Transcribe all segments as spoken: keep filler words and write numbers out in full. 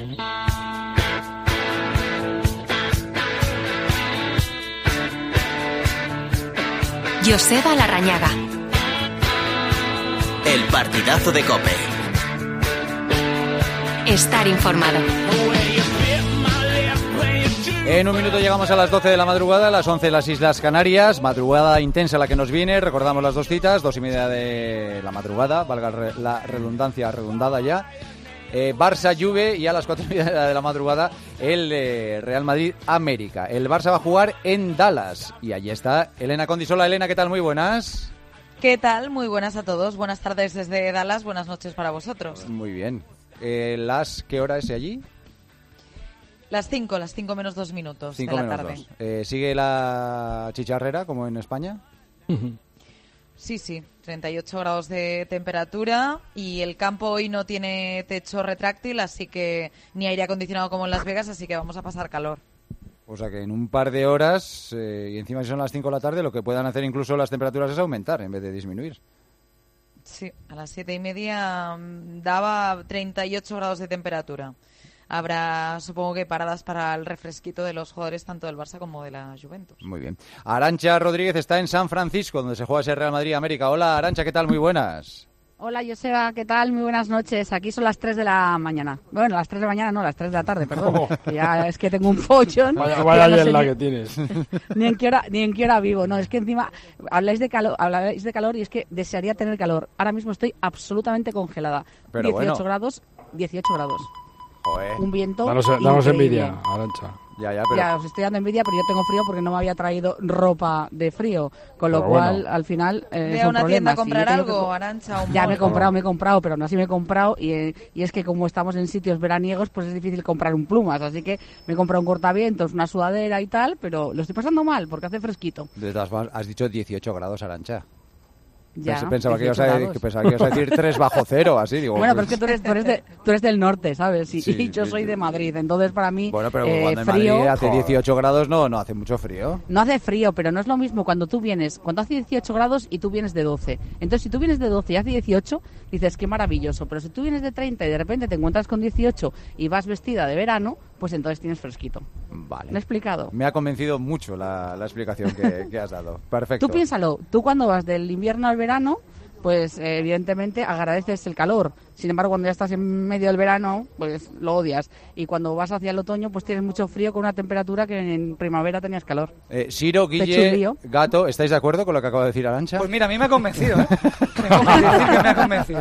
Joseba Larrañaga. El partidazo de COPE. Estar informado. En un minuto llegamos a las doce de la madrugada, a las once de las Islas Canarias. Madrugada intensa la que nos viene. Recordamos las dos citas, dos y media de la madrugada, valga la redundancia redundada ya. Eh, Barça-Juve, y a las cuatro y media de la madrugada el eh, Real Madrid-América. El Barça va a jugar en Dallas y allí está Elena Condisola. Elena, ¿qué tal? Muy buenas. ¿Qué tal? Muy buenas a todos. Buenas tardes desde Dallas, buenas noches para vosotros. Muy bien. Eh, ¿Las qué hora es allí? Las cinco, las cinco menos dos minutos cinco de la menos tarde. dos. Eh, ¿Sigue la chicharrera como en España? Sí, sí, treinta y ocho grados de temperatura y el campo hoy no tiene techo retráctil, así que ni aire acondicionado como en Las Vegas, así que vamos a pasar calor. O sea que en un par de horas, eh, y encima si son las cinco de la tarde, lo que puedan hacer incluso las temperaturas es aumentar en vez de disminuir. Sí, a las siete y media daba treinta y ocho grados de temperatura. Habrá, supongo que, paradas para el refresquito de los jugadores tanto del Barça como de la Juventus. Muy bien. Arantxa Rodríguez está en San Francisco, donde se juega ese Real Madrid-América. Hola, Arantxa, ¿qué tal? Muy buenas. Hola, Joseba, ¿qué tal? Muy buenas noches. Aquí son las tres de la mañana. Bueno, las tres de la mañana no, las tres de la tarde, perdón. Oh. Que ya es que tengo un follón. Vaya, vaya no bien la ni, que tienes. Ni en qué hora, ni en qué hora vivo. No, es que encima habláis de calor, habláis de calor y es que desearía tener calor. Ahora mismo estoy absolutamente congelada. Pero dieciocho bueno. grados, dieciocho grados. Joder. Un viento. Danos, danos envidia, Arantxa. Ya, ya, pero... ya, os estoy dando envidia, pero yo tengo frío porque no me había traído ropa de frío, con lo pero cual, bueno. al final, eh, Ve a son una problemas. tienda a comprar Y yo tengo algo, que... Arantxa. Ya me he comprado, me he comprado, pero aún así me he comprado y, eh, y es que como estamos en sitios veraniegos, pues es difícil comprar un plumas, así que me he comprado un cortavientos, una sudadera y tal, pero lo estoy pasando mal porque hace fresquito. De todas formas, has dicho dieciocho grados, Arantxa. Ya, Pensaba que, ibas a, que pensaba que ibas a decir tres bajo cero, así digo. Bueno, pues... pero es que tú eres, tú eres, de, tú eres del norte, ¿sabes? Y, Sí, y yo sí, soy sí. de Madrid, entonces para mí Bueno, pero eh, cuando en frío... Madrid hace dieciocho grados, no, no hace mucho frío. No hace frío, pero no es lo mismo cuando tú vienes, cuando hace dieciocho grados y tú vienes de doce. Entonces, si tú vienes de doce y hace dieciocho, dices, qué maravilloso. Pero si tú vienes de treinta y de repente te encuentras con dieciocho y vas vestida de verano, pues entonces tienes fresquito. Vale. ¿Me he explicado? Me ha convencido mucho la, la explicación que, que has dado. Perfecto. Tú piénsalo, tú cuando vas del invierno al verano, pues eh, evidentemente agradeces el calor. Sin embargo, cuando ya estás en medio del verano, pues lo odias. Y cuando vas hacia el otoño, pues tienes mucho frío con una temperatura que en primavera tenías calor. Eh, Siro, Guille, Gato, ¿estáis de acuerdo con lo que acaba de decir Arantxa? Pues mira, a mí me ha convencido, ¿eh? Tengo que decir que me ha convencido.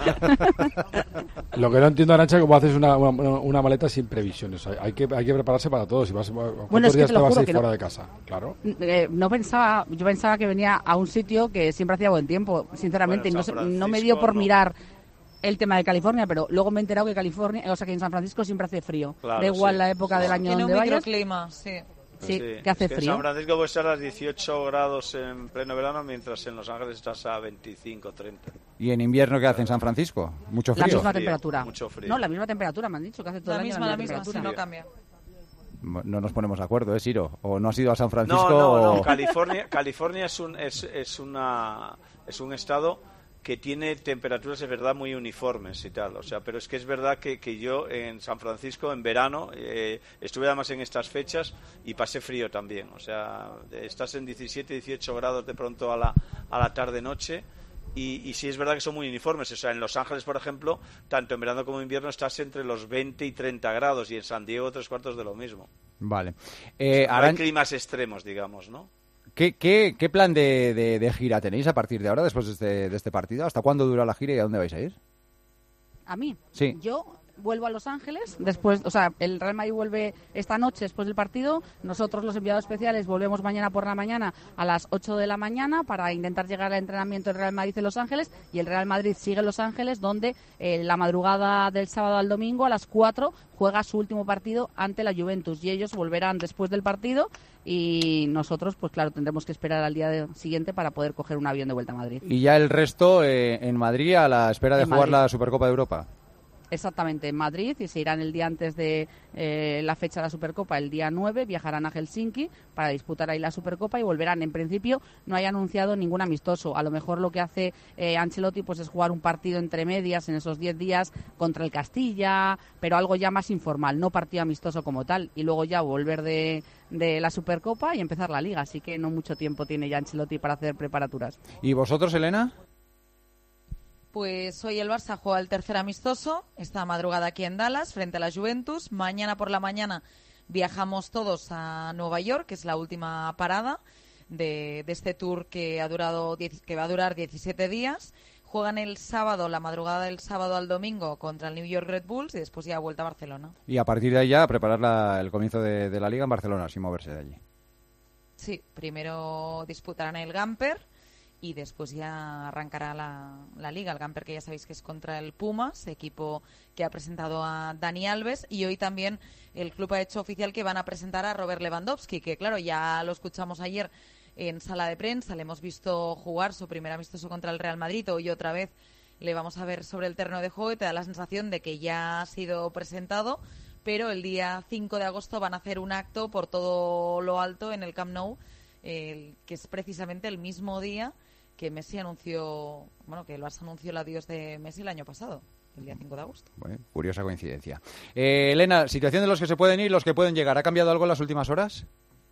Lo que no entiendo, Arantxa, es cómo haces una, una, una maleta sin previsiones. Hay, hay, que, hay que prepararse para todo. Si vas, bueno, ¿cuántos es días que te, te lo vas a juro ir que fuera no, de casa? Claro. Eh, no pensaba, yo pensaba que venía a un sitio que siempre hacía buen tiempo, sinceramente. Bueno, no, San Francisco, no me dio por no. mirar el tema de California, pero luego me he enterado que California, o sea, que en San Francisco siempre hace frío. Claro, da igual sí. la época Sí. del año Tiene un donde vayas. microclima, sí. Sí, Sí, que hace es que frío. En San Francisco puede estar a dieciocho grados en pleno verano, mientras en Los Ángeles estás a veinticinco, treinta. ¿Y en invierno qué hace en San Francisco? ¿Mucho La frío? misma Frío, temperatura. mucho frío. No, la misma temperatura, me han dicho que hace todo La el año misma, la la misma, sí, temperatura. no cambia. No nos ponemos de acuerdo, ¿eh, Siro? ¿O no has ido a San Francisco? No, no, o... no. California, California es un es, es una es un estado que tiene temperaturas, es verdad, muy uniformes y tal. O sea, pero es que es verdad que, que yo en San Francisco, en verano, eh, estuve además en estas fechas y pasé frío también. O sea, estás en diecisiete, dieciocho grados de pronto a la, a la tarde-noche. Y, y sí es verdad que son muy uniformes. O sea, en Los Ángeles, por ejemplo, tanto en verano como en invierno estás entre los veinte y treinta grados, y en San Diego tres cuartos de lo mismo. Vale. Eh, O sea, no Aran... hay climas extremos, digamos, ¿no? ¿Qué, qué, qué plan de, de, de gira tenéis a partir de ahora, después de este, de este partido? ¿Hasta cuándo dura la gira y a dónde vais a ir? ¿A mí? Sí. Yo vuelvo a Los Ángeles, después, o sea, el Real Madrid vuelve esta noche después del partido, nosotros los enviados especiales volvemos mañana por la mañana a las ocho de la mañana para intentar llegar al entrenamiento del Real Madrid en Los Ángeles, y el Real Madrid sigue en Los Ángeles, donde eh, la madrugada del sábado al domingo a las cuatro juega su último partido ante la Juventus, y ellos volverán después del partido y nosotros, pues claro, tendremos que esperar al día de, siguiente para poder coger un avión de vuelta a Madrid. Y ya el resto eh, en Madrid a la espera de En jugar Madrid. la Supercopa de Europa. Exactamente, en Madrid, y se irán el día antes de eh, la fecha de la Supercopa, el día nueve, viajarán a Helsinki para disputar ahí la Supercopa y volverán. En principio no hay anunciado ningún amistoso. A lo mejor lo que hace eh, Ancelotti pues es jugar un partido entre medias en esos diez días contra el Castilla, pero algo ya más informal, no partido amistoso como tal, y luego ya volver de, de la Supercopa y empezar la Liga, así que no mucho tiempo tiene ya Ancelotti para hacer preparaturas. ¿Y vosotros, Elena? Pues hoy el Barça juega el tercer amistoso, esta madrugada aquí en Dallas, frente a la Juventus. Mañana por la mañana viajamos todos a Nueva York, que es la última parada de, de este tour que ha durado que va a durar diecisiete días. Juegan el sábado, la madrugada del sábado al domingo, contra el New York Red Bulls y después ya vuelta a Barcelona. Y a partir de ahí ya preparar la, el comienzo de, de la Liga en Barcelona, sin moverse de allí. Sí, primero disputarán el Gamper y después ya arrancará la, la Liga. El Gamper, que ya sabéis que es contra el Pumas, equipo que ha presentado a Dani Alves, y hoy también el club ha hecho oficial que van a presentar a Robert Lewandowski, que claro, ya lo escuchamos ayer en sala de prensa, le hemos visto jugar su primer amistoso contra el Real Madrid, hoy otra vez le vamos a ver sobre el terreno de juego y te da la sensación de que ya ha sido presentado, pero el día cinco de agosto van a hacer un acto por todo lo alto en el Camp Nou, eh, que es precisamente el mismo día que Messi anunció, bueno, que el Barça anunció el adiós de Messi el año pasado, el día cinco de agosto. Bueno, curiosa coincidencia. Eh, Elena, situación de los que se pueden ir, los que pueden llegar, ¿ha cambiado algo en las últimas horas?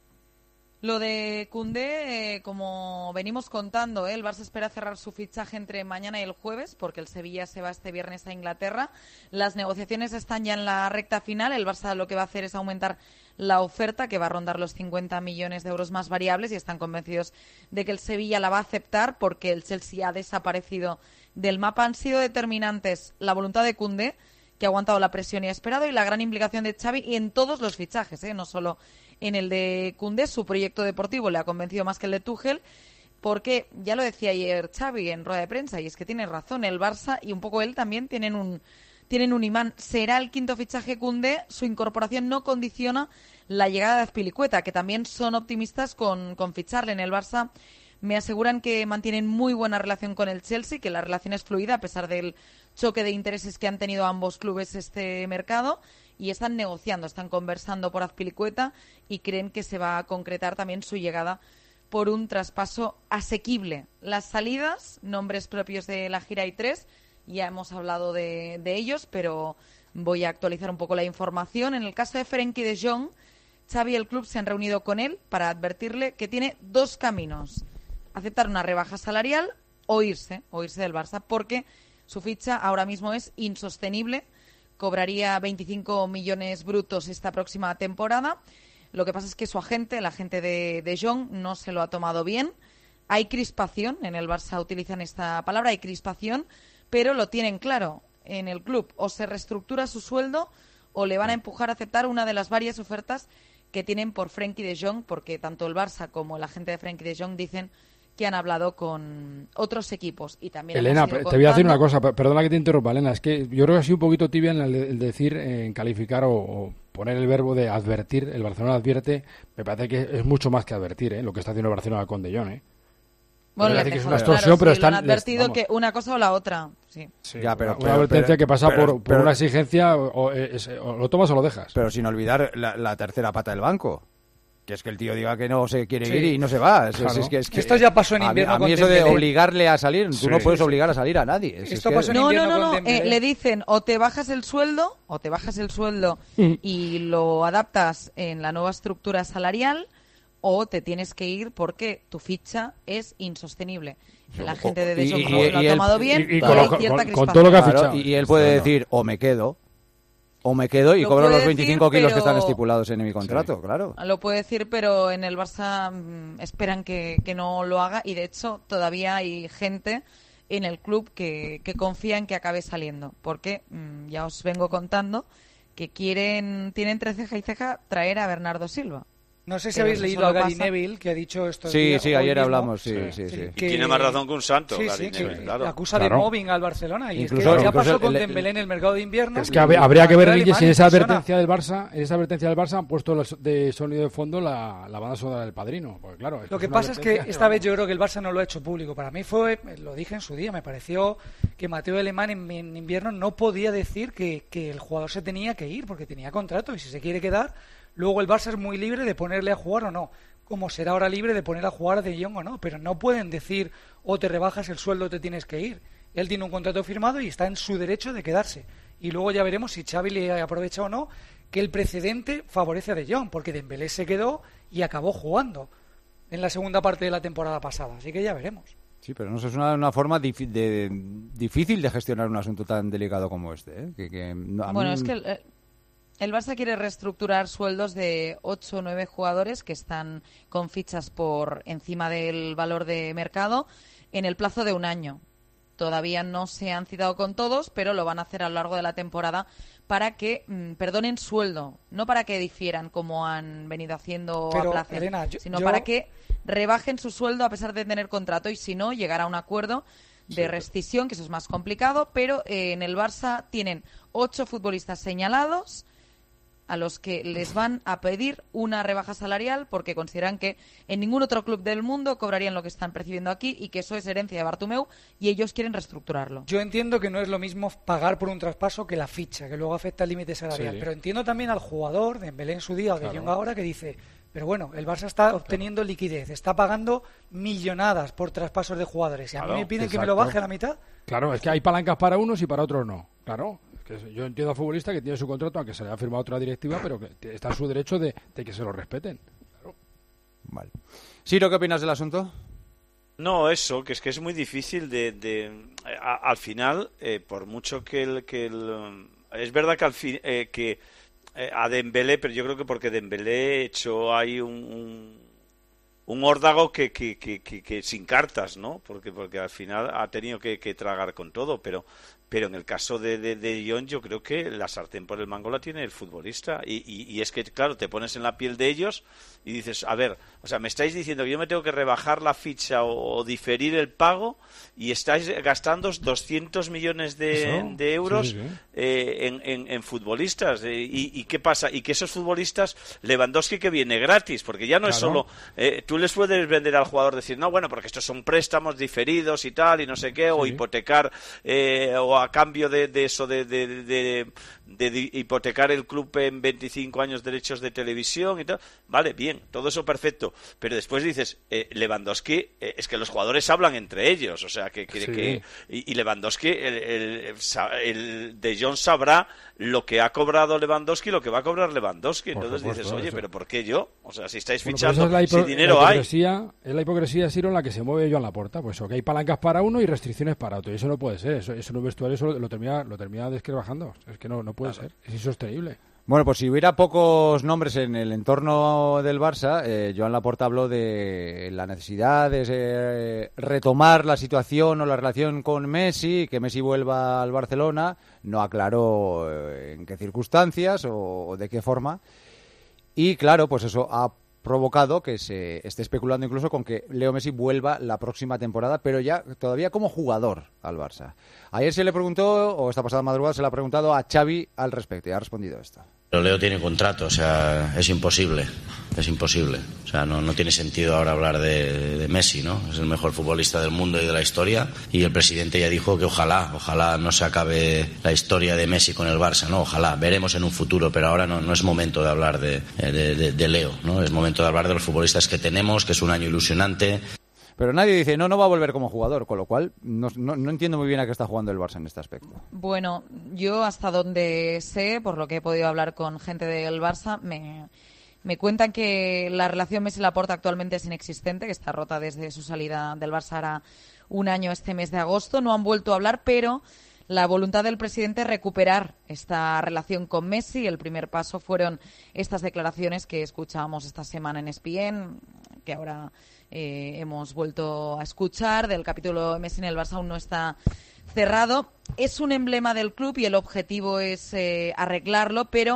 Lo de Koundé, eh, como venimos contando, ¿eh? el Barça espera cerrar su fichaje entre mañana y el jueves, porque el Sevilla se va este viernes a Inglaterra. Las negociaciones están ya en la recta final. El Barça lo que va a hacer es aumentar la oferta, que va a rondar los cincuenta millones de euros más variables, y están convencidos de que el Sevilla la va a aceptar, porque el Chelsea ha desaparecido del mapa. Han sido determinantes la voluntad de Koundé, que ha aguantado la presión y ha esperado, y la gran implicación de Xavi y en todos los fichajes, ¿eh? no solo en el de Koundé. Su proyecto deportivo le ha convencido más que el de Tuchel, porque ya lo decía ayer Xavi en rueda de prensa, y es que tiene razón, el Barça y un poco él también tienen un tienen un imán. Será el quinto fichaje Koundé, su incorporación no condiciona la llegada de Azpilicueta, que también son optimistas con, con ficharle. En el Barça me aseguran que mantienen muy buena relación con el Chelsea, que la relación es fluida a pesar del choque de intereses que han tenido ambos clubes este mercado, y están negociando, están conversando por Azpilicueta y creen que se va a concretar también su llegada por un traspaso asequible. Las salidas, nombres propios de la gira hay tres, ya hemos hablado de, de ellos, pero voy a actualizar un poco la información. En el caso de Frenkie de Jong, Xavi y el club se han reunido con él para advertirle que tiene dos caminos: aceptar una rebaja salarial o irse, o irse del Barça, porque su ficha ahora mismo es insostenible. Cobraría veinticinco millones brutos esta próxima temporada. Lo que pasa es que su agente, el agente de, de Jong, no se lo ha tomado bien. Hay crispación, en el Barça utilizan esta palabra, hay crispación, pero lo tienen claro en el club: o se reestructura su sueldo o le van a empujar a aceptar una de las varias ofertas que tienen por Frenkie de Jong, porque tanto el Barça como el agente de Frenkie de Jong dicen que han hablado con otros equipos. Y también Elena, te contando... voy a decir una cosa, perdona que te interrumpa, Elena, es que yo creo que ha sido un poquito tibia en el, el decir, en calificar o, o poner el verbo de advertir. El Barcelona advierte, me parece que es mucho más que advertir, ¿eh? Lo que está haciendo el Barcelona con De Jong, ¿eh? Bueno, le les que es dejo una claro, extorsión, sí, pero lo están han advertido les- que una cosa o la otra. Sí. Sí, Ya, pero, una pero- advertencia pero- que pasa pero- por, por pero- una exigencia, o, o es- o lo tomas o lo dejas. Pero sin olvidar la, la tercera pata del banco, que es que el tío diga que no se quiere Sí. ir y no se va. Es- es- Claro. es que- es que- Esto ya pasó en a mí- invierno A mí, con eso de Dembélé. obligarle a salir, tú Sí, no puedes sí, obligar a salir a nadie. Es- Esto es que- pasó en No, no, invierno no, con no. Dembélé. Eh, le dicen o te bajas el sueldo, o te bajas el sueldo y lo adaptas en la nueva estructura salarial, o te tienes que ir porque tu ficha es insostenible. La gente de De Y- Jong y- lo y ha él- tomado y- bien, y y con hay lo- cierta con- con todo lo que ha crispación. fichado. Claro, y, y él puede No, no. decir, o me quedo, o me quedo y Lo cobro puede los veinticinco decir, kilos que están pero- estipulados en mi contrato, claro. Lo puede decir, pero en el Barça mm, esperan que, que no lo haga, y de hecho todavía hay gente en el club que, que confía en que acabe saliendo, porque mm, ya os vengo contando que quieren, tienen entre ceja y ceja traer a Bernardo Silva. No sé si Pero habéis eso leído solo a Gary pasa- Neville, que ha dicho esto. Sí, sí, ayer hablamos, sí, sí, sí. Y tiene más razón que un santo, Sí, Gary sí, que Neville, claro. acusa Claro. de mobbing al Barcelona. Y Incluso- es que ya incluso pasó con el- Dembélé en el mercado de invierno. Es que hab- habría que ver, La Guille, si en Alemania esa impresiona. advertencia del Barça, en esa advertencia del Barça han puesto los- de sonido de fondo la, la banda sonora del Padrino. Porque claro, Lo que una pasa es que advertencia esta vez vamos. yo creo que el Barça no lo ha hecho público. Para mí fue, lo dije en su día, me pareció que Mateo Alemán en, en invierno no podía decir que, que el jugador se tenía que ir porque tenía contrato y si se quiere quedar, luego el Barça es muy libre de ponerle a jugar o no. Como será ahora libre de poner a jugar a De Jong o no, pero no pueden decir o te rebajas el sueldo o te tienes que ir. Él tiene un contrato firmado y está en su derecho de quedarse. Y luego ya veremos si Xavi le aprovecha o no que el precedente favorece a De Jong, porque Dembélé se quedó y acabó jugando en la segunda parte de la temporada pasada. Así que ya veremos. Sí, pero no sé, es una, una forma difi- de, difícil de gestionar un asunto tan delicado como este. ¿eh? Que, que, no, a Bueno, mí- es que el, el Barça quiere reestructurar sueldos de ocho o nueve jugadores que están con fichas por encima del valor de mercado en el plazo de un año. Todavía no se han citado con todos, pero lo van a hacer a lo largo de la temporada para que mm, perdonen sueldo, no para que difieran como han venido haciendo Pero, a placer, Elena, yo- sino yo- para que rebajen su sueldo a pesar de tener contrato y si no, llegar a un acuerdo de rescisión, que eso es más complicado, pero eh, en el Barça tienen ocho futbolistas señalados a los que les van a pedir una rebaja salarial porque consideran que en ningún otro club del mundo cobrarían lo que están percibiendo aquí y que eso es herencia de Bartomeu y ellos quieren reestructurarlo. Yo entiendo que no es lo mismo pagar por un traspaso que la ficha, que luego afecta el límite salarial. Sí. Pero entiendo también al jugador, de Dembélé en su día o de Claro. Jong ahora, que dice, pero bueno, el Barça está obteniendo liquidez, está pagando millonadas por traspasos de jugadores. Y a Claro, mí me piden que me lo exacto. baje a la mitad. Claro, es que hay palancas para unos y para otros no. Claro, es que yo entiendo al futbolista que tiene su contrato, aunque se le haya firmado otra directiva, pero que está en su derecho de, de que se lo respeten. Vale. Ciro, ¿qué opinas del asunto? No, eso, que es que es muy difícil de... de a- al final, eh, por mucho que el... Que el um, es verdad que al fin... eh, que eh, a Dembélé, pero yo creo que porque Dembélé echó ahí un... un un órdago que, que, que, que, que sin cartas, ¿no? Porque porque al final ha tenido que, que tragar con todo, pero pero en el caso de, de, de Jong yo creo que la sartén por el mango la tiene el futbolista y, y, y es que, claro, te pones en la piel de ellos y dices, a ver, o sea, me estáis diciendo que yo me tengo que rebajar la ficha o, o diferir el pago y estáis gastando doscientos millones de, Eso, de euros sí, sí, sí. eh, en, en, en futbolistas. Eh, y, ¿Y qué pasa? Y que esos futbolistas, Lewandowski que viene gratis, porque ya no es Claro. solo... Eh, tú les puedes vender al jugador, decir, no, bueno, porque estos son préstamos diferidos y tal, y no sé qué, o Sí. hipotecar, eh, o a cambio de, de eso, de, de, de, de, de hipotecar el club en veinticinco años derechos de televisión y tal. Vale, bien, todo eso perfecto. Pero después dices, eh, Lewandowski, eh, es que los jugadores hablan entre ellos, o sea, que... que, Sí. que y, y Lewandowski, el, el, el De Jong sabrá lo que ha cobrado Lewandowski y lo que va a cobrar Lewandowski. Por Entonces supuesto, dices, oye, eso. pero ¿por qué yo? O sea, si estáis Bueno, pues fichando, esa es la hipo- si dinero la hay. hipocresía, es la hipocresía, Ciro, en la que se mueve Joan Laporta. Pues eso, que hay palancas para uno y restricciones para otro. Y eso no puede ser. Eso, eso en un vestuario eso lo, lo termina, lo termina desquebrajando. Es que no, no puede ser. Es insostenible. Bueno, pues si hubiera pocos nombres en el entorno del Barça, eh, Joan Laporta habló de la necesidad de eh, retomar la situación o la relación con Messi, que Messi vuelva al Barcelona. No aclaró eh, en qué circunstancias o, o de qué forma. Y claro, pues eso ha provocado que se esté especulando incluso con que Leo Messi vuelva la próxima temporada, pero ya todavía como jugador al Barça. Ayer se le preguntó, o esta pasada madrugada se le ha preguntado a Xavi al respecto y ha respondido esto. Pero Leo tiene contrato, o sea, es imposible, es imposible. O sea, no, no tiene sentido ahora hablar de, de Messi, ¿no? Es el mejor futbolista del mundo y de la historia. Y el presidente ya dijo que ojalá, ojalá no se acabe la historia de Messi con el Barça, ¿no? Ojalá, veremos en un futuro, pero ahora no, no es momento de hablar de, de, de, de Leo, ¿no? Es momento de hablar de los futbolistas que tenemos, que es un año ilusionante. Pero nadie dice, no, no va a volver como jugador, con lo cual no, no, no entiendo muy bien a qué está jugando el Barça en este aspecto. Bueno, yo hasta donde sé, por lo que he podido hablar con gente del Barça, me, me cuentan que la relación Messi-Laporta actualmente es inexistente, que está rota desde su salida del Barça hará un año este mes de agosto. No han vuelto a hablar, pero la voluntad del presidente es recuperar esta relación con Messi. El primer paso fueron estas declaraciones que escuchábamos esta semana en E S P N, que ahora eh, hemos vuelto a escuchar, del capítulo de Messi en el Barça aún no está cerrado. Es un emblema del club y el objetivo es eh, arreglarlo, pero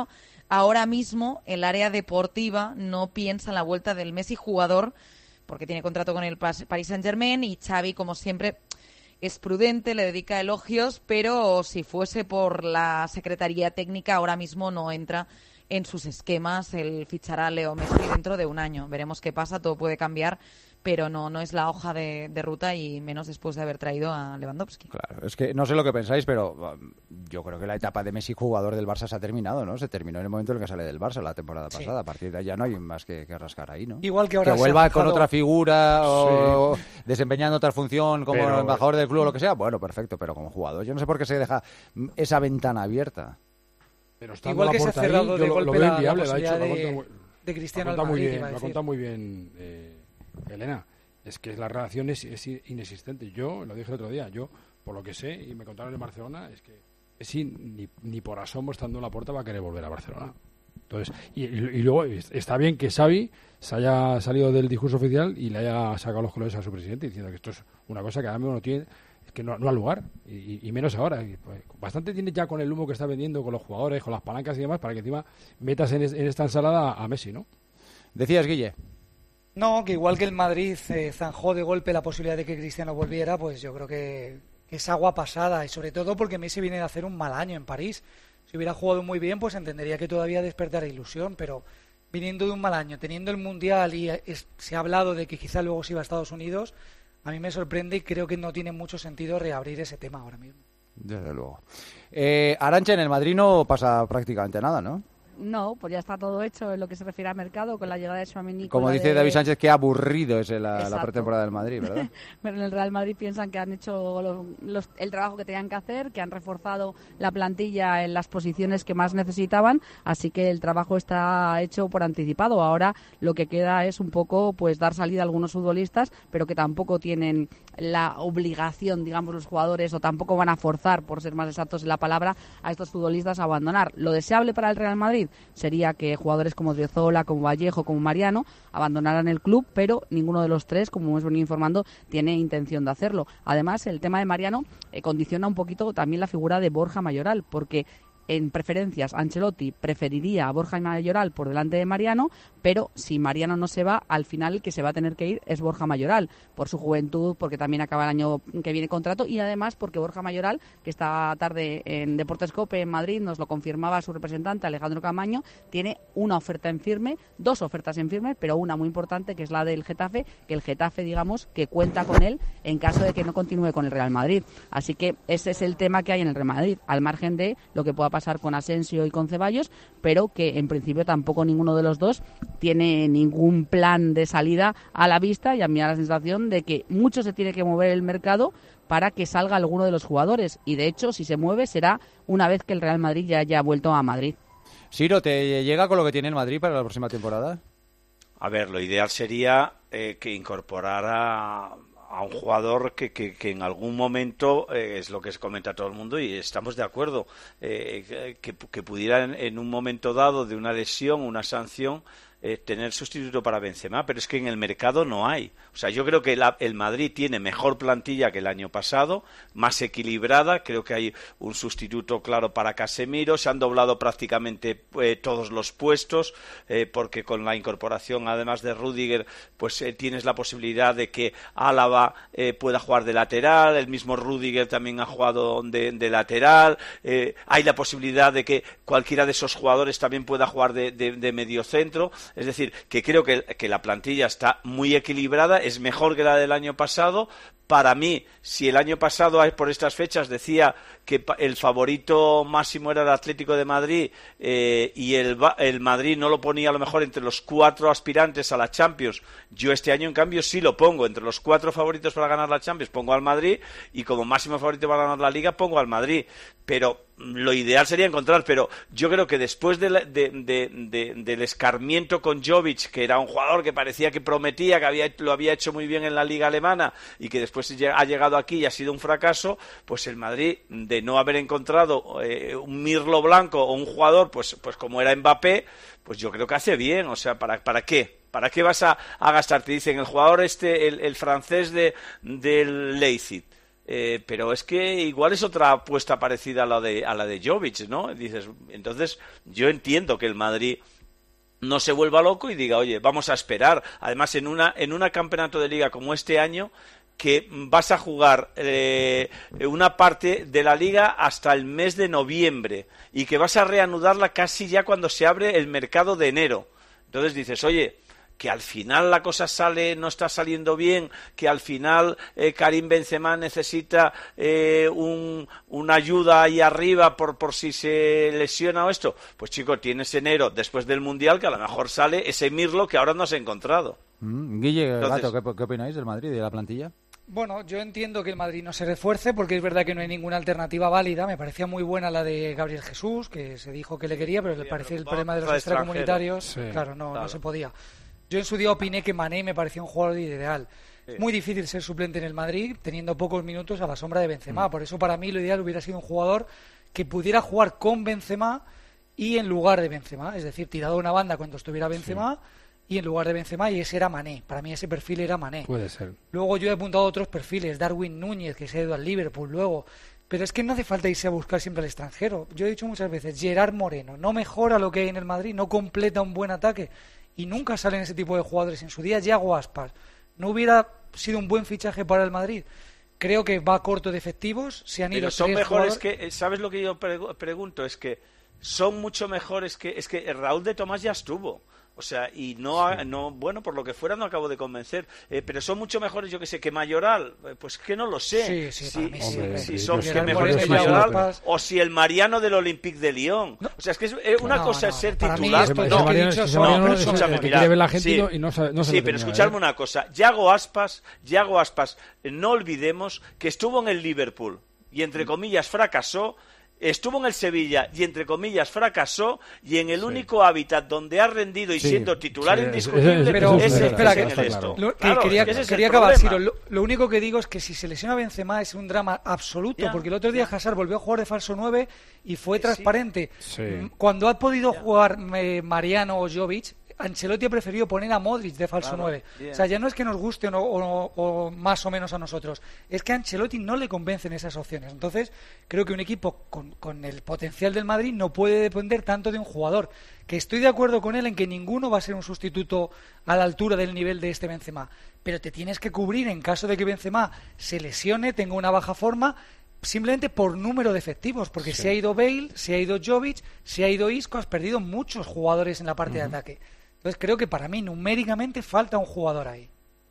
ahora mismo el área deportiva no piensa en la vuelta del Messi jugador, porque tiene contrato con el Paris Saint-Germain, y Xavi, como siempre, es prudente, le dedica elogios, pero si fuese por la Secretaría Técnica, ahora mismo no entra en sus esquemas el fichar a Leo Messi dentro de un año. Veremos qué pasa, todo puede cambiar, pero no no es la hoja de, de ruta, y menos después de haber traído a Lewandowski. Claro, es que no sé lo que pensáis, pero um, yo creo que la etapa de Messi jugador del Barça se ha terminado, ¿no? Se terminó en el momento en el que sale del Barça la temporada sí. pasada. A partir de ahí ya no hay más que, que rascar ahí, ¿no? Igual que ahora que vuelva se ha con fijado... otra figura o sí. desempeñando otra función como pero... embajador del club o lo que sea. Bueno, perfecto, pero como jugador yo no sé por qué se deja esa ventana abierta. Pero igual que se ha cerrado ahí, de lo, golpe lo veo la, inviable, la lo ha hecho, posibilidad lo de, de Cristiano lo ha al muy Madrid, bien, iba a lo ha decir. contado muy bien eh, Elena. Es que la relación es, es inexistente. Yo lo dije el otro día, yo por lo que sé y me contaron en Barcelona es que Messi ni, ni por asomo estando en la puerta va a querer volver a Barcelona. Entonces, y, y, y luego está bien que Xavi se haya salido del discurso oficial y le haya sacado los colores a su presidente diciendo que esto es una cosa que ahora mismo no tiene, que no, no ha lugar, y, y menos ahora. Y, pues, bastante tiene ya con el humo que está vendiendo, con los jugadores, con las palancas y demás, para que encima metas en, es, en esta ensalada a Messi, ¿no? Decías, Guille. No, que igual que el Madrid eh, zanjó de golpe la posibilidad de que Cristiano volviera, pues yo creo que, que es agua pasada, y sobre todo porque Messi viene de hacer un mal año en París. Si hubiera jugado muy bien, pues entendería que todavía despertara ilusión, pero viniendo de un mal año, teniendo el Mundial y es, se ha hablado de que quizá luego se iba a Estados Unidos, a mí me sorprende y creo que no tiene mucho sentido reabrir ese tema ahora mismo. Desde luego. Eh, Arantxa, en el Madrid no pasa prácticamente nada, ¿no? No, pues ya está todo hecho en lo que se refiere al mercado, con la llegada de Tchouaméni. Como dice de... David Sánchez, qué aburrido es la, la pretemporada del Madrid, ¿verdad? Pero en el Real Madrid piensan que han hecho los, los, el trabajo que tenían que hacer, que han reforzado la plantilla en las posiciones que más necesitaban, así que el trabajo está hecho por anticipado. Ahora lo que queda es un poco pues dar salida a algunos futbolistas, pero que tampoco tienen la obligación, digamos, los jugadores, o tampoco van a forzar, por ser más exactos en la palabra, a estos futbolistas a abandonar. Lo deseable para el Real Madrid sería que jugadores como Driozola, como Vallejo, como Mariano abandonaran el club, pero ninguno de los tres, como hemos venido informando, tiene intención de hacerlo. Además, el tema de Mariano eh, condiciona un poquito también la figura de Borja Mayoral, porque en preferencias Ancelotti preferiría a Borja Mayoral por delante de Mariano, pero si Mariano no se va, al final el que se va a tener que ir es Borja Mayoral, por su juventud, porque también acaba el año que viene contrato, y además porque Borja Mayoral, que esta tarde en Deportes Cope en Madrid nos lo confirmaba su representante Alejandro Camaño, tiene una oferta en firme, dos ofertas en firme, pero una muy importante, que es la del Getafe, que el Getafe, digamos, que cuenta con él en caso de que no continúe con el Real Madrid. Así que ese es el tema que hay en el Real Madrid, al margen de lo que pueda pasar con Asensio y con Ceballos, pero que en principio tampoco ninguno de los dos tiene ningún plan de salida a la vista, y a mí me da la sensación de que mucho se tiene que mover el mercado para que salga alguno de los jugadores, y de hecho si se mueve será una vez que el Real Madrid ya haya vuelto a Madrid. Ciro, ¿te llega con lo que tiene el Madrid para la próxima temporada? A ver, lo ideal sería eh, que incorporara a un jugador que, que, que en algún momento, eh, es lo que se comenta todo el mundo y estamos de acuerdo, eh, que, que pudiera en, en un momento dado de una lesión, una sanción, eh, tener sustituto para Benzema, pero es que en el mercado no hay. O sea, yo creo que la, el Madrid tiene mejor plantilla que el año pasado, más equilibrada, creo que hay un sustituto claro para Casemiro, se han doblado prácticamente eh, todos los puestos, eh, porque con la incorporación además de Rüdiger, pues eh, tienes la posibilidad de que Álava eh, pueda jugar de lateral, el mismo Rüdiger también ha jugado de, de lateral, eh, hay la posibilidad de que cualquiera de esos jugadores también pueda jugar de, de, de mediocentro. Es decir, que creo que, que la plantilla está muy equilibrada, es mejor que la del año pasado. Para mí, si el año pasado, por estas fechas, decía que el favorito máximo era el Atlético de Madrid eh, y el, el Madrid no lo ponía a lo mejor entre los cuatro aspirantes a la Champions, yo este año en cambio sí lo pongo entre los cuatro favoritos para ganar la Champions, pongo al Madrid, y como máximo favorito para ganar la Liga pongo al Madrid, pero lo ideal sería encontrar, pero yo creo que después de la, de, de, de, del escarmiento con Jovic, que era un jugador que parecía que prometía, que había, lo había hecho muy bien en la Liga Alemana y que después ha llegado aquí y ha sido un fracaso, pues el Madrid, de no haber encontrado eh, un mirlo blanco o un jugador pues, pues como era Mbappé, pues yo creo que hace bien. O sea, ¿para, para qué? ¿Para qué vas a, a gastar? Te dicen el jugador este, el, el francés de, del Leipzig, Eh, pero es que igual es otra apuesta parecida a la de a la de Jovic, ¿no? Dices, entonces yo entiendo que el Madrid no se vuelva loco y diga, oye, vamos a esperar. Además, en una en un campeonato de liga como este año, que vas a jugar eh, una parte de la liga hasta el mes de noviembre y que vas a reanudarla casi ya cuando se abre el mercado de enero. Entonces dices, oye, que al final la cosa sale, no está saliendo bien, que al final eh, Karim Benzema necesita eh, un, una ayuda ahí arriba por, por si se lesiona o esto. Pues chico, tienes enero después del Mundial que a lo mejor sale ese mirlo que ahora no has encontrado. Mm, Guille, Entonces, Gato, ¿qué, ¿qué opináis del Madrid y de la plantilla? Bueno, yo entiendo que el Madrid no se refuerce porque es verdad que no hay ninguna alternativa válida. Me parecía muy buena la de Gabriel Jesús, que se dijo que le quería, pero le parecía el problema de los extracomunitarios. Sí, claro, no, claro. no se podía. Yo en su día opiné que Mané me parecía un jugador ideal. Sí. Es muy difícil ser suplente en el Madrid teniendo pocos minutos a la sombra de Benzema. Mm. Por eso para mí lo ideal hubiera sido un jugador que pudiera jugar con Benzema y en lugar de Benzema. Es decir, tirado a una banda cuando estuviera Benzema sí. y en lugar de Benzema, y ese era Mané. Para mí ese perfil era Mané. Puede ser. Luego yo he apuntado otros perfiles. Darwin Núñez, que se ha ido al Liverpool luego. Pero es que no hace falta irse a buscar siempre al extranjero. Yo he dicho muchas veces, Gerard Moreno no mejora lo que hay en el Madrid, no completa un buen ataque. Y nunca salen ese tipo de jugadores. En su día, Yago Aspas no hubiera sido un buen fichaje para el Madrid. Creo que va corto de efectivos. Se han Pero ido son tres mejores jugadores... que... ¿Sabes lo que yo pregunto? Es que son mucho mejores que... Es que Raúl de Tomás ya estuvo. O sea, y no, sí. no bueno, por lo que fuera no acabo de convencer. Eh, pero son mucho mejores, yo que sé, que Mayoral. Pues que no lo sé. Sí, sí, si, mí, si, hombre, si sí, son sí, que sí, mejores sí, que Mayoral. sí, O si el Mariano del Olympique de Lyon. No. O sea, es que es, eh, una no, cosa no, es ser para titular. Mí no, Mariano, no, es, no, no, pero es escúchame, el que mira. quiere ver la gente Sí, y no sabe, no sí pero tenía, escuchadme ¿eh? una cosa. Yago Aspas, Yago Aspas, no olvidemos que estuvo en el Liverpool y entre comillas fracasó. Estuvo en el Sevilla y, entre comillas, fracasó, y en el sí. único hábitat donde ha rendido y sí, siendo titular sí, indiscutible pero, es, es, es, espera, es que, en el esto. Lo, claro, quería es que quería acabar, Ciro. Lo, lo único que digo es que si se lesiona Benzema es un drama absoluto, yeah, porque el otro día yeah. Hazard volvió a jugar de falso nueve y fue sí, transparente. Sí. Cuando ha podido yeah. jugar eh, Mariano o Jovic, Ancelotti ha preferido poner a Modric de falso claro, nueve. Yeah. O sea, ya no es que nos guste o, no, o, o más o menos a nosotros, es que a Ancelotti no le convencen esas opciones. Entonces, creo que un equipo con, con el potencial del Madrid no puede depender tanto de un jugador. Que estoy de acuerdo con él en que ninguno va a ser un sustituto a la altura del nivel de este Benzema. Pero te tienes que cubrir en caso de que Benzema se lesione, tenga una baja forma, simplemente por número de efectivos, porque sí. se ha ido Bale, se ha ido Jovic, se ha ido Isco, has perdido muchos jugadores en la parte uh-huh. de ataque. Entonces creo que para mí numéricamente falta un jugador ahí.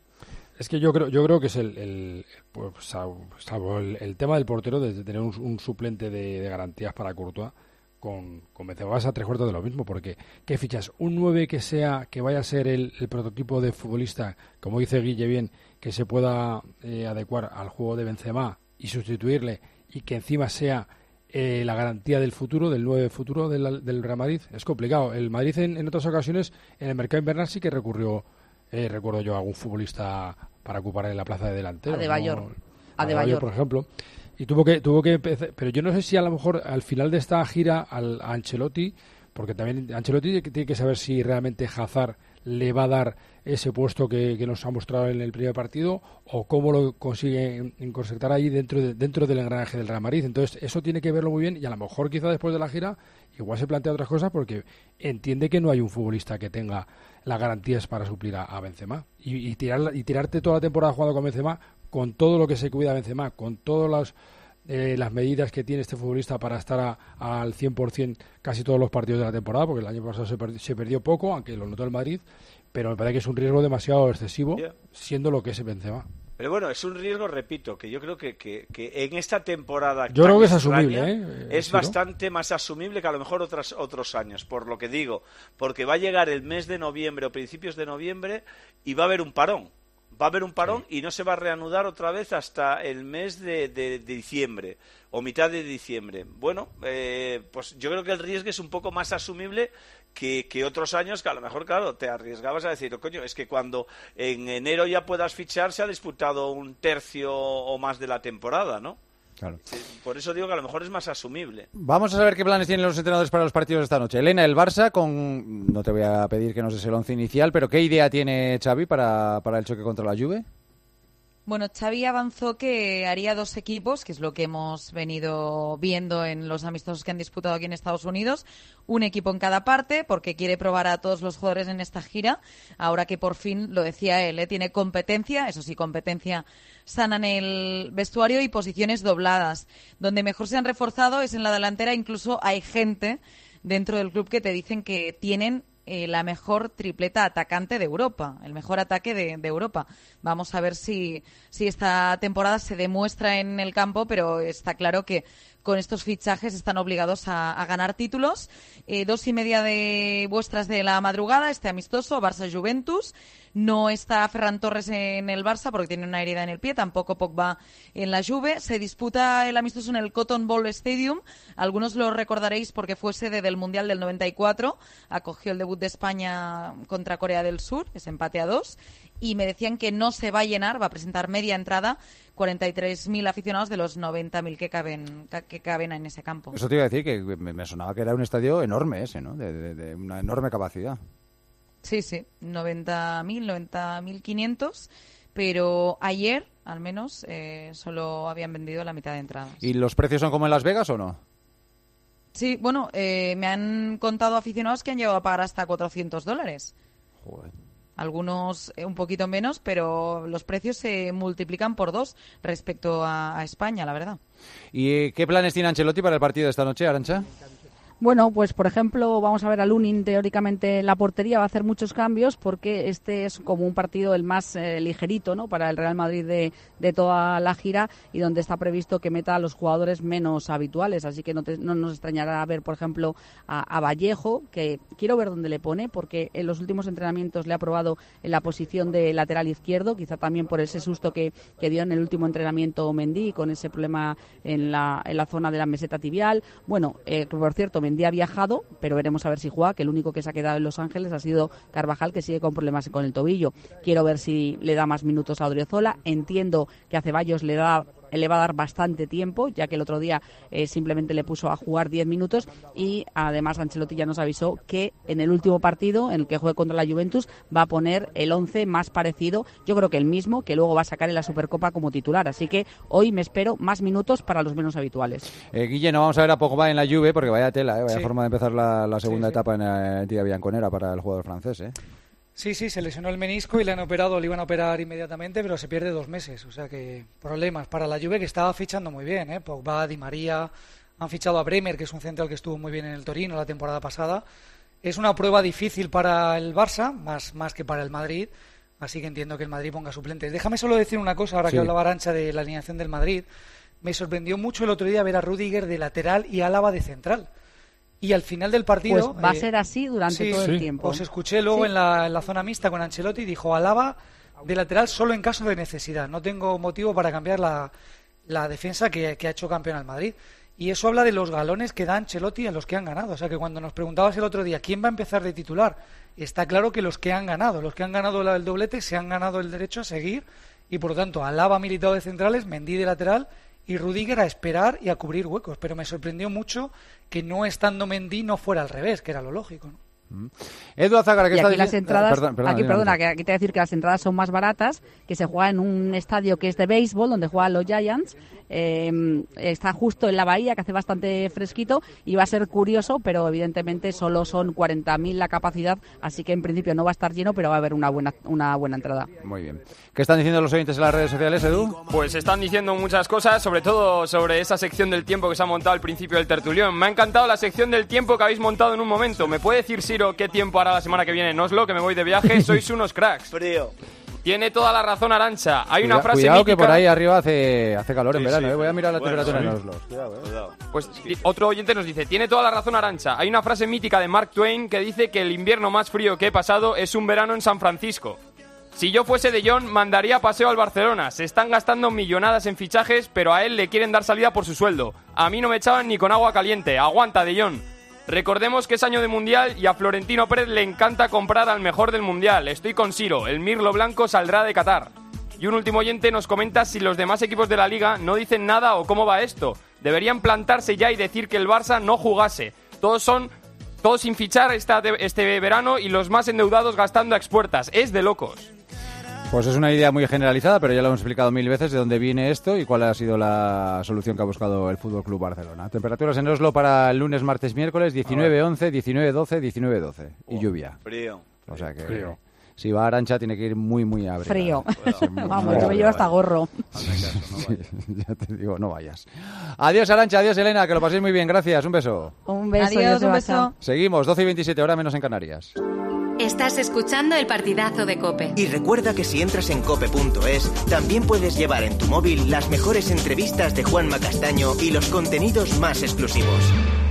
Es que yo creo yo creo que es el, el pues, salvo, salvo el, el tema del portero, de tener un, un suplente de, de garantías para Courtois, con, con Benzema vas a tres cuartos de lo mismo, porque ¿qué fichas? Un nueve que sea, que vaya a ser el, el prototipo de futbolista, como dice Guille bien, que se pueda eh, adecuar al juego de Benzema y sustituirle, y que encima sea Eh, la garantía del futuro, del nueve futuro del, del Real Madrid. Es complicado. El Madrid en, en otras ocasiones, en el mercado invernal sí que recurrió, eh, recuerdo yo, a algún futbolista para ocupar en la plaza de delantero. Adebayor. ¿no? Adebayor, por ejemplo. Y tuvo que tuvo que empezar, pero yo no sé si a lo mejor al final de esta gira al, a Ancelotti, porque también Ancelotti tiene que saber si realmente Hazard le va a dar ese puesto que, que nos ha mostrado en el primer partido, o cómo lo consigue incorporar ahí dentro de, dentro del engranaje del Real Madrid. Entonces eso tiene que verlo muy bien, y a lo mejor quizá después de la gira igual se plantea otras cosas, porque entiende que no hay un futbolista que tenga las garantías para suplir a, a Benzema, y, y, tirar, y tirarte toda la temporada jugando con Benzema, con todo lo que se cuida Benzema, con todas las Eh, las medidas que tiene este futbolista para estar a, a, al cien por ciento casi todos los partidos de la temporada, porque el año pasado se, perdi- se perdió poco, aunque lo notó el Madrid, pero me parece que es un riesgo demasiado excesivo, yeah. siendo lo que es Benzema. Pero bueno, es un riesgo, repito, que yo creo que, que, que en esta temporada yo creo que es asumible, ¿eh? es ¿Sí, bastante no? más asumible que a lo mejor otras, otros años, por lo que digo, porque va a llegar el mes de noviembre o principios de noviembre y va a haber un parón. Va a haber un parón sí. y no se va a reanudar otra vez hasta el mes de, de, de diciembre o mitad de diciembre. Bueno, eh, pues yo creo que el riesgo es un poco más asumible que, que otros años, que a lo mejor, claro, te arriesgabas a decir, oh, coño, es que cuando en enero ya puedas fichar se ha disputado un tercio o más de la temporada, ¿no? Claro. Por eso digo que a lo mejor es más asumible. Vamos a saber qué planes tienen los entrenadores para los partidos de esta noche. Elena, el Barça, con no te voy a pedir que nos des el once inicial, pero ¿qué idea tiene Xavi para, para el choque contra la Juve? Bueno, Xavi avanzó que haría dos equipos, que es lo que hemos venido viendo en los amistosos que han disputado aquí en Estados Unidos. Un equipo en cada parte, porque quiere probar a todos los jugadores en esta gira. Ahora que por fin, lo decía él, ¿eh? tiene competencia, eso sí, competencia sana en el vestuario y posiciones dobladas. Donde mejor se han reforzado es en la delantera. Incluso hay gente dentro del club que te dicen que tienen Eh, la mejor tripleta atacante de Europa, el mejor ataque de, de Europa. Vamos a ver si, si esta temporada se demuestra en el campo, pero está claro que con estos fichajes están obligados a, a ganar títulos. Eh, dos y media de vuestras de la madrugada, este amistoso, Barça-Juventus. No está Ferran Torres en el Barça porque tiene una herida en el pie, tampoco Pogba en la Juve. Se disputa el amistoso en el Cotton Bowl Stadium. Algunos lo recordaréis porque fue sede del Mundial del noventa y cuatro. Acogió el debut de España contra Corea del Sur, ese empate a dos. Y me decían que no se va a llenar, va a presentar media entrada, cuarenta y tres mil aficionados de los noventa mil que caben, que caben en ese campo. Eso te iba a decir, que me, me sonaba que era un estadio enorme ese, ¿no? De, de, de una enorme capacidad. Sí, sí, noventa mil, noventa mil quinientos, pero ayer, al menos, eh, solo habían vendido la mitad de entradas. ¿Y los precios son como en Las Vegas o no? Sí, bueno, eh, me han contado aficionados que han llegado a pagar hasta cuatrocientos dólares. Joder. Algunos eh, un poquito menos, pero los precios se multiplican por dos respecto a, a España, la verdad. ¿Y qué planes tiene Ancelotti para el partido de esta noche, Arantxa? Bueno, pues por ejemplo, vamos a ver a Lunin teóricamente en la portería, va a hacer muchos cambios porque este es como un partido el más eh, ligerito, ¿no?, para el Real Madrid de, de toda la gira y donde está previsto que meta a los jugadores menos habituales, así que no, te, no nos extrañará ver, por ejemplo, a, a Vallejo, que quiero ver dónde le pone porque en los últimos entrenamientos le ha probado en la posición de lateral izquierdo, quizá también por ese susto que, que dio en el último entrenamiento Mendy con ese problema en la, en la zona de la meseta tibial. Bueno, eh, por cierto, Mendy ha viajado, pero veremos a ver si juega, que el único que se ha quedado en Los Ángeles ha sido Carvajal, que sigue con problemas con el tobillo. Quiero ver si le da más minutos a Odriozola. Entiendo que a Ceballos le da le va a dar bastante tiempo, ya que el otro día eh, simplemente le puso a jugar diez minutos y además Ancelotti ya nos avisó que en el último partido, en el que juegue contra la Juventus, va a poner el once más parecido, yo creo que el mismo, que luego va a sacar en la Supercopa como titular. Así que hoy me espero más minutos para los menos habituales. Eh, Guille, no vamos a ver a Pogba en la Juve porque vaya tela, eh, vaya sí. forma de empezar la, la segunda sí, sí. etapa en la entidad bianconera para el jugador francés, ¿eh? Sí, sí, se lesionó el menisco y le han operado, le iban a operar inmediatamente, pero se pierde dos meses. O sea que problemas para la Juve, que estaba fichando muy bien, ¿eh? Pogba, Di María, han fichado a Bremer, que es un central que estuvo muy bien en el Torino la temporada pasada. Es una prueba difícil para el Barça, más, más que para el Madrid, así que entiendo que el Madrid ponga suplentes. Déjame solo decir una cosa, ahora sí. que hablaba Arantxa de la alineación del Madrid. Me sorprendió mucho el otro día ver a Rüdiger de lateral y a Álava de central. Y al final del partido... Pues va eh, a ser así durante sí, todo sí. el tiempo. Os escuché luego sí. en, la, en la zona mixta con Ancelotti, dijo Álava de lateral solo en caso de necesidad. No tengo motivo para cambiar la, la defensa que, que ha hecho campeón al Madrid. Y eso habla de los galones que da Ancelotti a los que han ganado. O sea que cuando nos preguntabas el otro día quién va a empezar de titular, está claro que los que han ganado, los que han ganado el doblete, se han ganado el derecho a seguir. Y por lo tanto, Álava militado de centrales, Mendy de lateral y Rüdiger a esperar y a cubrir huecos. Pero me sorprendió mucho que no estando Mendy no fuera al revés, que era lo lógico, ¿no? Mm. Edu Azácar, que y está aquí las entradas, perdón, perdón, aquí, perdona, que aquí te voy a decir que las entradas son más baratas, que se juega en un estadio que es de béisbol, donde juegan los Giants. Eh, está justo en la bahía, que hace bastante fresquito, y va a ser curioso, pero evidentemente solo son cuarenta mil la capacidad, así que en principio no va a estar lleno, pero va a haber una buena una buena entrada. Muy bien. ¿Qué están diciendo los oyentes en las redes sociales, Edu? Pues están diciendo muchas cosas, sobre todo sobre esa sección del tiempo que se ha montado al principio del tertulión. Me ha encantado la sección del tiempo que habéis montado en un momento. ¿Me puede decir, Siro, qué tiempo hará la semana que viene en Oslo, que me voy de viaje? Sois unos cracks. Frío. Tiene toda la razón Arantxa. Hay Cuida, una frase cuidado mítica... que por ahí arriba hace, hace calor en sí, verano, sí. ¿eh? Voy a mirar la bueno, temperatura sí. en Oslo. Cuidado, ¿eh? Cuidado. Pues otro oyente nos dice, tiene toda la razón Arantxa. Hay una frase mítica de Mark Twain que dice que el invierno más frío que he pasado es un verano en San Francisco. Si yo fuese De Jong, mandaría paseo al Barcelona. Se están gastando millonadas en fichajes, pero a él le quieren dar salida por su sueldo. A mí no me echaban ni con agua caliente. Aguanta, De Jong. Recordemos que es año de Mundial y a Florentino Pérez le encanta comprar al mejor del Mundial. Estoy con Siro, el Mirlo Blanco saldrá de Qatar. Y un último oyente nos comenta si los demás equipos de la Liga no dicen nada o cómo va esto. Deberían plantarse ya y decir que el Barça no jugase. Todos son, todos sin fichar esta, este verano y los más endeudados gastando a expuertas. Es de locos. Pues es una idea muy generalizada, pero ya lo hemos explicado mil veces de dónde viene esto y cuál ha sido la solución que ha buscado el Fútbol Club Barcelona. Temperaturas en Oslo para el lunes, martes, miércoles, diecinueve once, diecinueve doce, diecinueve doce. Y lluvia. Frío. O sea que Frío. si va a Arantxa tiene que ir muy, muy abrigada. Frío. Muy, Vamos, muy yo me llevo hasta abrigada. gorro. Sí, ya te digo, no vayas. Adiós, Arantxa, adiós, Elena, que lo paséis muy bien. Gracias, un beso. Un beso. Adiós, Joseba, un beso. chao. Seguimos, doce y veintisiete, hora menos en Canarias. Estás escuchando el partidazo de COPE. Y recuerda que si entras en cope punto es, también puedes llevar en tu móvil las mejores entrevistas de Juanma Castaño y los contenidos más exclusivos.